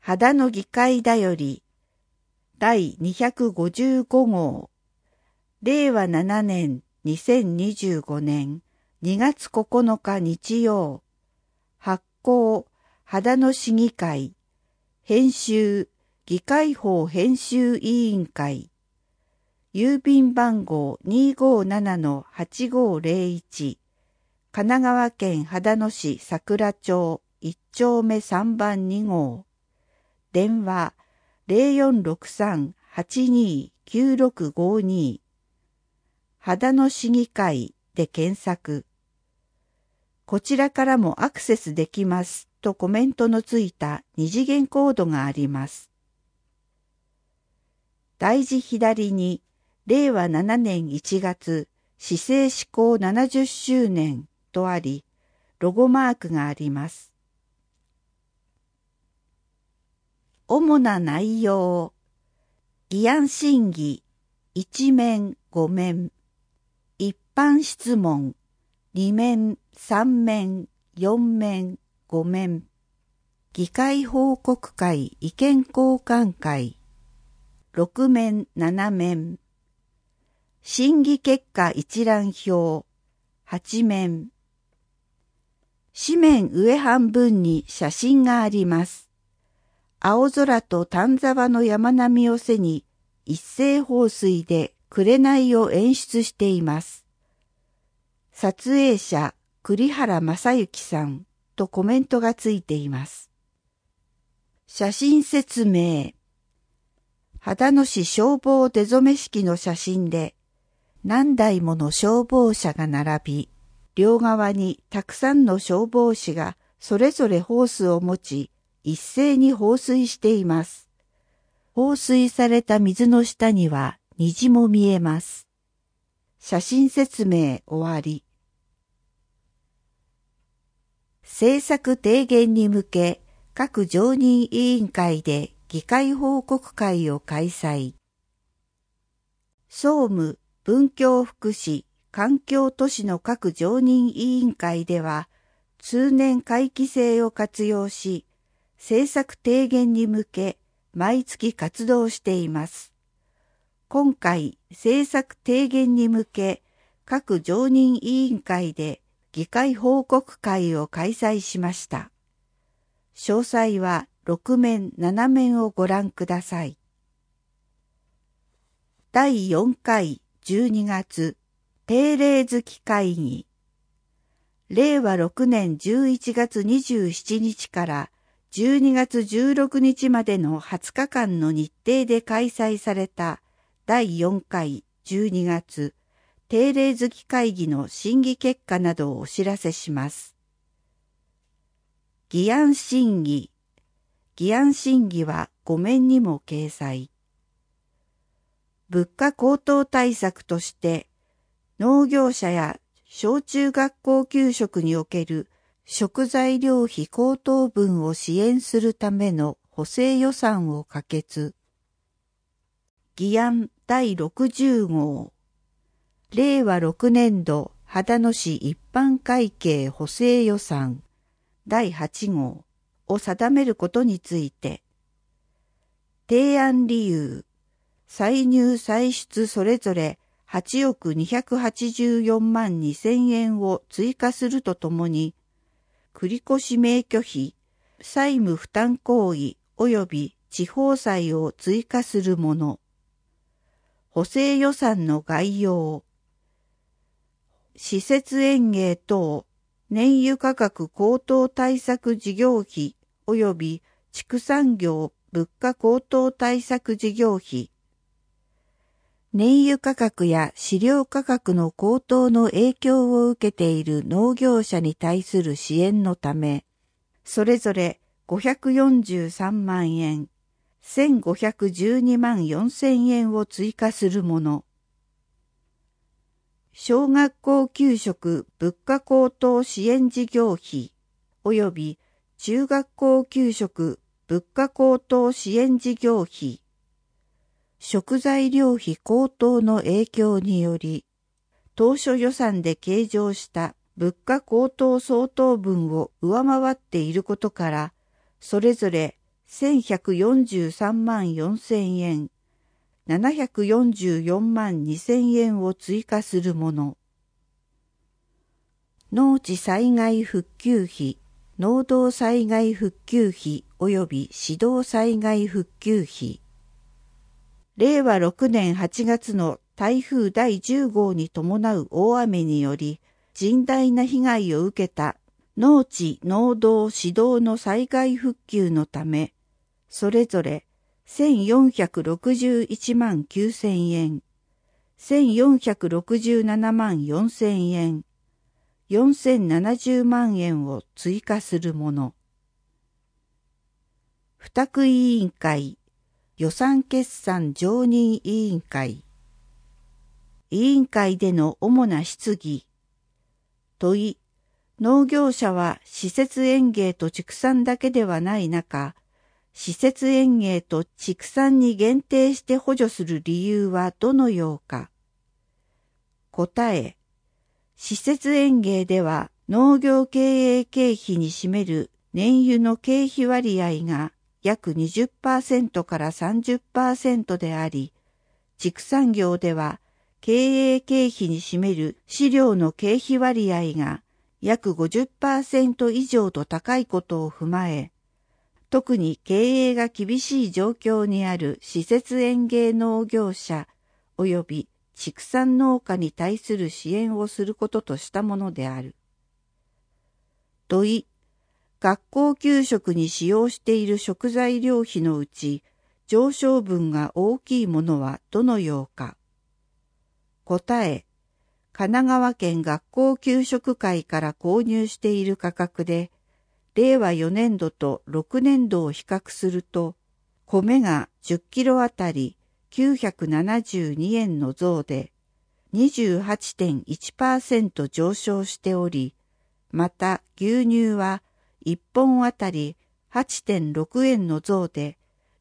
秦野議会だより第255号令和7年2025年2月9日日曜発行秦野市議会編集議会法編集委員会郵便番号 257-8501 神奈川県秦野市桜町1丁目3番2号電話 0463-829652 秦野市議会で検索。こちらからもアクセスできますとコメントのついた二次元コードがあります。大字左に令和7年1月市政施行70周年とあり、ロゴマークがあります。主な内容、議案審議、1面5面、一般質問、2面3面4面5面、議会報告会意見交換会、6面7面、審議結果一覧表、8面、紙面上半分に写真があります。青空と丹沢の山並みを背に一斉放水で紅を演出しています。撮影者栗原正幸さんとコメントがついています。写真説明。秦野市消防出初式の写真で何台もの消防車が並び、両側にたくさんの消防士がそれぞれホースを持ち、一斉に放水しています。放水された水の下には虹も見えます。写真説明終わり。政策提言に向け、各常任委員会で議会報告会を開催。総務、文教福祉、環境都市の各常任委員会では、通年会期制を活用し、政策提言に向け毎月活動しています。今回、政策提言に向け各常任委員会で議会報告会を開催しました。詳細は6面7面をご覧ください。第4回12月定例月会議。令和6年11月27日から12月16日までの20日間の日程で開催された第4回12月定例月会議の審議結果などをお知らせします。議案審議。議案審議は5面にも掲載。物価高騰対策として農業者や小中学校給食における食材料費高騰分を支援するための補正予算を可決。議案第60号。令和6年度秦野市一般会計補正予算第8号を定めることについて。提案理由。歳入歳出それぞれ8億284万2000円を追加するとともに、繰越免許費、債務負担行為及び地方債を追加するもの。補正予算の概要。施設園芸等燃油価格高騰対策事業費及び畜産業物価高騰対策事業費。燃油価格や飼料価格の高騰の影響を受けている農業者に対する支援のため、それぞれ543万円、1512万4000円を追加するもの。小学校給食物価高騰支援事業費及び中学校給食物価高騰支援事業費。食材料費高騰の影響により、当初予算で計上した物価高騰相当分を上回っていることから、それぞれ 1143万4000円、744万2000円を追加するもの。農地災害復旧費、農道災害復旧費及び市道災害復旧費。令和6年8月の台風第10号に伴う大雨により甚大な被害を受けた農地、農道、市道の災害復旧のため、それぞれ1461万9000円、1467万4000円、4070万円を追加するもの。付託委員会、予算決算常任委員会。委員会での主な質疑。問い、農業者は施設園芸と畜産だけではない中、施設園芸と畜産に限定して補助する理由はどのようか。答え、施設園芸では農業経営経費に占める燃油の経費割合が約 20% から 30% であり、畜産業では経営経費に占める飼料の経費割合が約 50% 以上と高いことを踏まえ、特に経営が厳しい状況にある施設園芸農業者及び畜産農家に対する支援をすることとしたものである。問い、学校給食に使用している食材料費のうち上昇分が大きいものはどのようか。答え、神奈川県学校給食会から購入している価格で、令和4年度と6年度を比較すると、米が10キロあたり972円の増で 28.1% 上昇しており、また牛乳は1本あたり 8.6 円の増で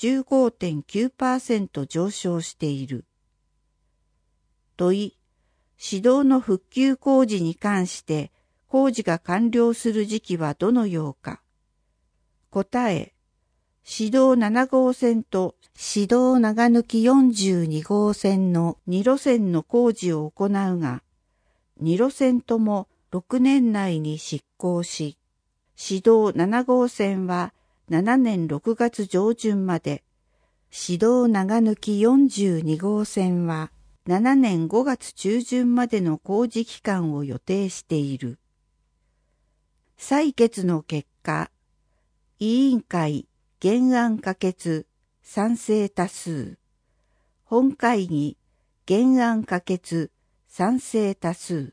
15.9% 上昇している。問い、市道の復旧工事に関して工事が完了する時期はどのようか。答え、市道7号線と市道長抜き42号線の2路線の工事を行うが、2路線とも6年内に執行し、市道7号線は7年6月上旬まで、市道長抜き42号線は7年5月中旬までの工事期間を予定している。採決の結果、委員会原案可決賛成多数、本会議原案可決賛成多数。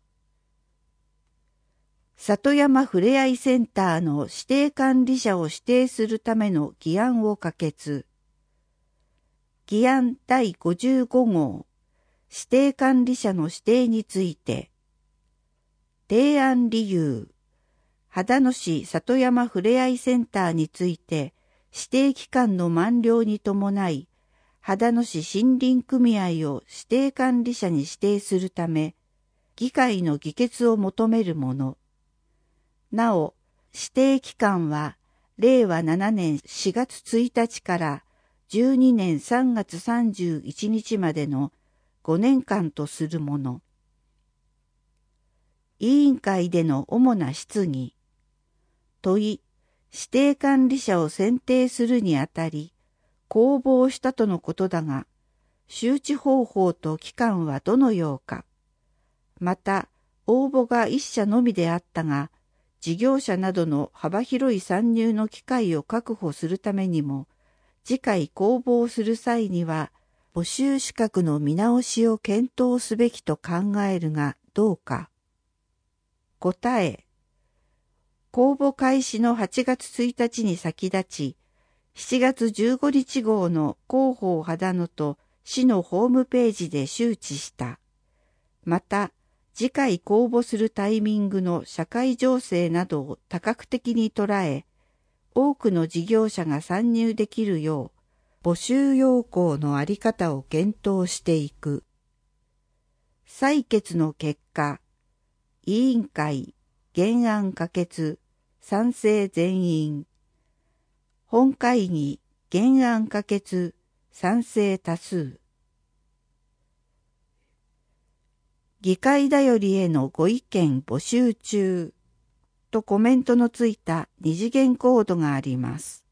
里山ふれあいセンターの指定管理者を指定するための議案を可決。議案第55号、指定管理者の指定について、提案理由、秦野市里山ふれあいセンターについて、指定期間の満了に伴い、秦野市森林組合を指定管理者に指定するため、議会の議決を求めるもの。なお、指定期間は、令和7年4月1日から12年3月31日までの5年間とするもの。委員会での主な質疑。問い、指定管理者を選定するにあたり、公募したとのことだが、周知方法と期間はどのようか。また、応募が一社のみであったが、事業者などの幅広い参入の機会を確保するためにも、次回公募する際には、募集資格の見直しを検討すべきと考えるがどうか。答え、公募開始の8月1日に先立ち、7月15日号の広報秦野と市のホームページで周知した。また、次回公募するタイミングの社会情勢などを多角的に捉え、多くの事業者が参入できるよう、募集要項のあり方を検討していく。採決の結果、委員会、原案可決、賛成全員。 本会議原案可決賛成多数。議会だよりへのご意見募集中とコメントのついた二次元コードがあります。